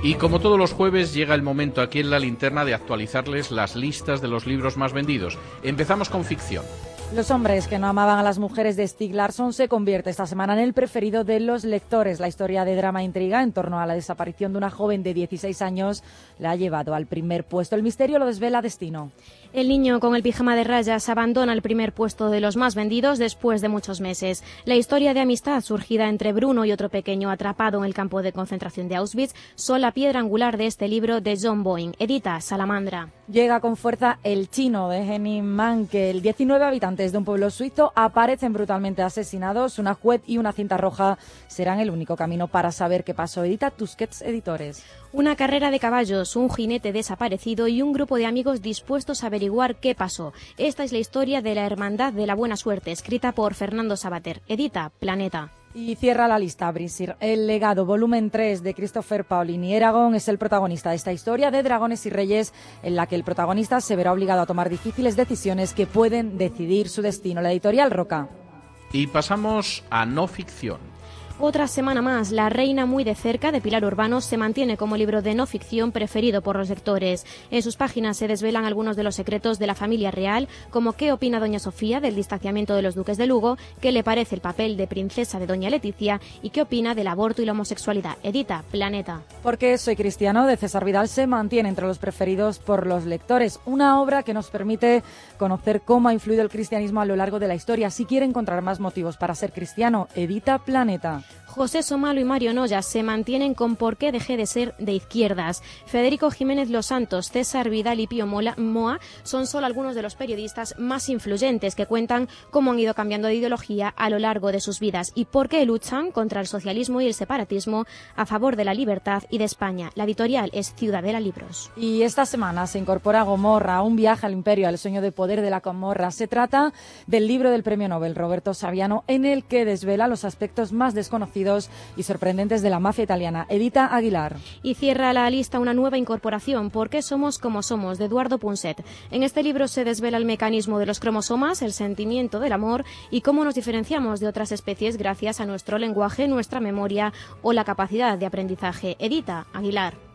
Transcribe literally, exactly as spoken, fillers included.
Y como todos los jueves llega el momento aquí en La Linterna de actualizarles las listas de los libros más vendidos. Empezamos con ficción. Los hombres que no amaban a las mujeres de Stieg Larsson se convierte esta semana en el preferido de los lectores. La historia de drama e intriga en torno a la desaparición de una joven de dieciséis años la ha llevado al primer puesto. El misterio lo desvela Destino. El niño con el pijama de rayas abandona el primer puesto de los más vendidos después de muchos meses. La historia de amistad surgida entre Bruno y otro pequeño atrapado en el campo de concentración de Auschwitz son la piedra angular de este libro de John Boyne. Edita Salamandra. Llega con fuerza El Chino de Henning Mankell. diecinueve habitantes de un pueblo suizo aparecen brutalmente asesinados. Una juez y una cinta roja serán el único camino para saber qué pasó. Edita Tusquets Editores. Una carrera de caballos, un jinete desaparecido y un grupo de amigos dispuestos a averiguar qué pasó. Esta es la historia de la Hermandad de la Buena Suerte, escrita por Fernando Sabater. Edita Planeta. Y cierra la lista Brísir. El legado, volumen tres de Christopher Paolini. Eragon es el protagonista de esta historia de dragones y reyes en la que el protagonista se verá obligado a tomar difíciles decisiones que pueden decidir su destino. La editorial Roca. Y pasamos a no ficción. Otra semana más, La reina muy de cerca, de Pilar Urbano, se mantiene como libro de no ficción preferido por los lectores. En sus páginas se desvelan algunos de los secretos de la familia real, como qué opina doña Sofía del distanciamiento de los duques de Lugo, qué le parece el papel de princesa de doña Leticia y qué opina del aborto y la homosexualidad. Edita Planeta. Porque soy cristiano, de César Vidal, se mantiene entre los preferidos por los lectores. Una obra que nos permite conocer cómo ha influido el cristianismo a lo largo de la historia. Si quiere encontrar más motivos para ser cristiano, edita Planeta. José Somalo y Mario Noya se mantienen con Por qué dejé de ser de izquierdas. Federico Jiménez Los Santos, César Vidal y Pío Mola, Moa son solo algunos de los periodistas más influyentes que cuentan cómo han ido cambiando de ideología a lo largo de sus vidas y por qué luchan contra el socialismo y el separatismo a favor de la libertad y de España. La editorial es Ciudadela Libros. Y esta semana se incorpora Gomorra, un viaje al imperio, al sueño de poder de la Gomorra. Se trata del libro del premio Nobel Roberto Saviano, en el que desvela los aspectos más desconocidos y sorprendentes de la mafia italiana. Edita Aguilar. Y cierra la lista una nueva incorporación, ¿Por qué somos como somos?, de Eduardo Punset. En este libro se desvela el mecanismo de los cromosomas, el sentimiento del amor y cómo nos diferenciamos de otras especies gracias a nuestro lenguaje, nuestra memoria o la capacidad de aprendizaje. Edita Aguilar.